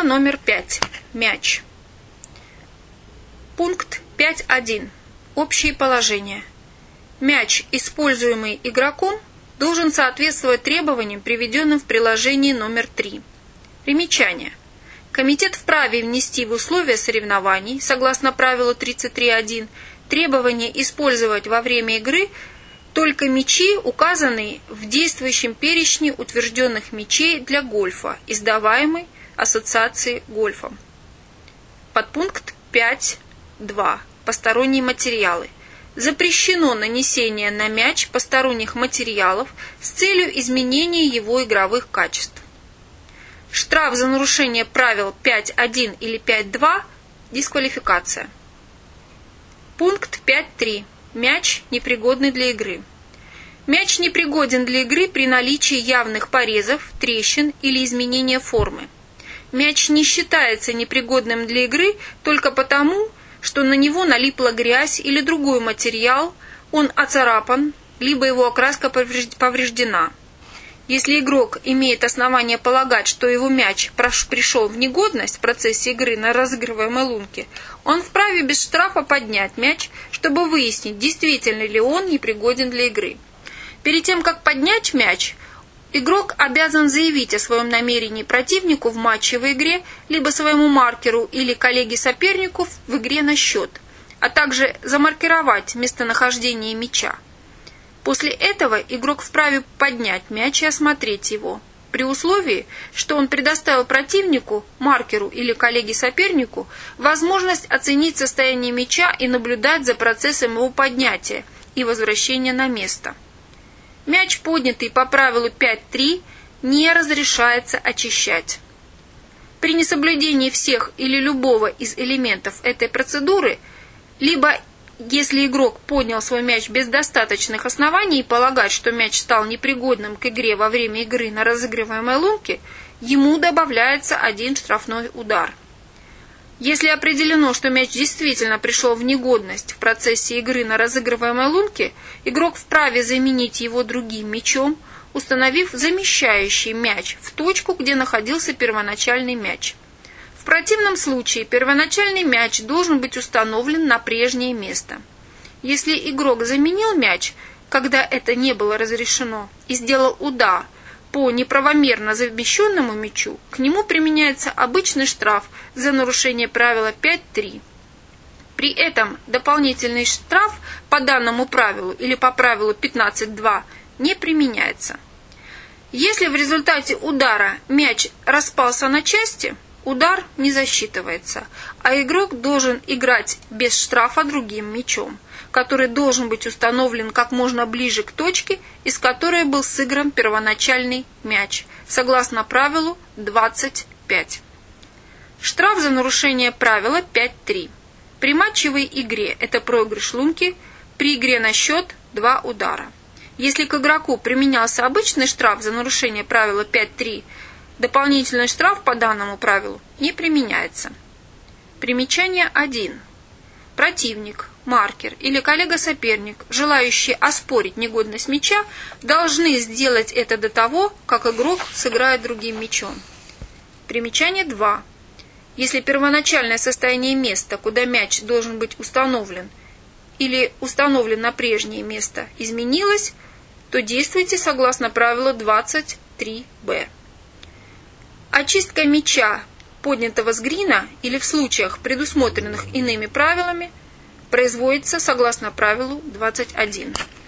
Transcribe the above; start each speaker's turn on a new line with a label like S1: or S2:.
S1: номер 5. Мяч. Пункт 5.1. Общие положения. Мяч, используемый игроком, должен соответствовать требованиям, приведенным в приложении номер 3. Примечание. Комитет вправе внести в условия соревнований, согласно правилу 33.1, требование использовать во время игры только мячи, указанные в действующем перечне утвержденных мячей для гольфа, издаваемой Ассоциацией гольфа. Подпункт 5.2. Посторонние материалы. Запрещено нанесение на мяч посторонних материалов с целью изменения его игровых качеств. Штраф за нарушение правил 5.1 или 5.2 – дисквалификация. Пункт 5.3. Мяч, непригодный для игры. Мяч непригоден для игры при наличии явных порезов, трещин или изменения формы. Мяч не считается непригодным для игры только потому, что на него налипла грязь или другой материал, он оцарапан, либо его окраска повреждена. Если игрок имеет основания полагать, что его мяч пришел в негодность в процессе игры на разыгрываемой лунке, он вправе без штрафа поднять мяч, чтобы выяснить, действительно ли он непригоден для игры. Перед тем, как поднять мяч, игрок обязан заявить о своем намерении противнику в матчевой игре, либо своему маркеру или коллеге-сопернику в игре на счет, а также замаркировать местонахождение мяча. После этого игрок вправе поднять мяч и осмотреть его, при условии, что он предоставил противнику, маркеру или коллеге-сопернику возможность оценить состояние мяча и наблюдать за процессом его поднятия и возвращения на место. Мяч, поднятый по правилу 5.3, не разрешается очищать. При несоблюдении всех или любого из элементов этой процедуры, либо если игрок поднял свой мяч без достаточных оснований и полагает, что мяч стал непригодным к игре во время игры на разыгрываемой лунке, ему добавляется 1 штрафной удар. Если определено, что мяч действительно пришел в негодность в процессе игры на разыгрываемой лунке, игрок вправе заменить его другим мячом, установив замещающий мяч в точку, где находился первоначальный мяч. В противном случае первоначальный мяч должен быть установлен на прежнее место. Если игрок заменил мяч, когда это не было разрешено, и сделал удар по неправомерно замещенному мячу, к нему применяется обычный штраф за нарушение правила 5.3. При этом дополнительный штраф по данному правилу или по правилу 15.2 не применяется. Если в результате удара мяч распался на части, удар не засчитывается, а игрок должен играть без штрафа другим мячом, который должен быть установлен как можно ближе к точке, из которой был сыгран первоначальный мяч, согласно правилу 25. Штраф за нарушение правила 5.3. При матчевой игре это проигрыш лунки, при игре на счет 2 удара. Если к игроку применялся обычный штраф за нарушение правила 5.3, дополнительный штраф по данному правилу не применяется. Примечание 1. Противник, маркер или коллега-соперник, желающие оспорить негодность мяча, должны сделать это до того, как игрок сыграет другим мячом. Примечание 2. Если первоначальное состояние места, куда мяч должен быть установлен, или установлен на прежнее место, изменилось, то действуйте согласно правилу 23б. Очистка мяча, поднятого с грина, или в случаях, предусмотренных иными правилами, производится согласно правилу 21.